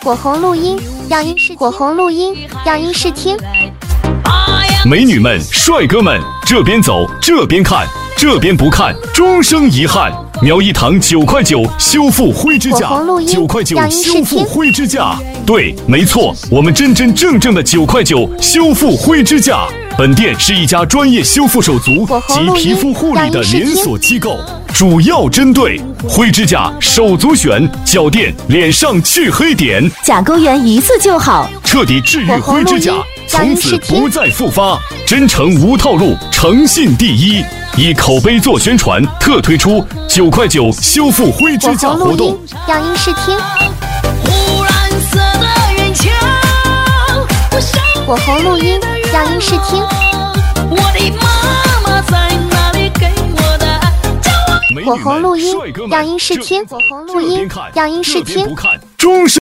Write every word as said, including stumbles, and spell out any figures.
火红录音，让音视火红录音，让音视听。 美女们、帅哥们，这边走，这边看，这边不看，终生遗憾。苗一堂九块九修复灰指甲，九块九修复灰指甲。对，没错，我们真真正正的九块九修复灰指甲。本店是一家专业修复手足及皮肤护理的连锁机构，主要针对灰指甲、手足癣、脚垫、脸上去黑点， 甲沟炎一次就好， 彻底治愈灰指甲，从此不再复发。真诚无套路，诚信第一。以口碑做宣传，特推出九块九修复灰指甲活动， 让音视听。火红录音，让音视听。火红录音，让音视听。火红录音，让音视听。 终身。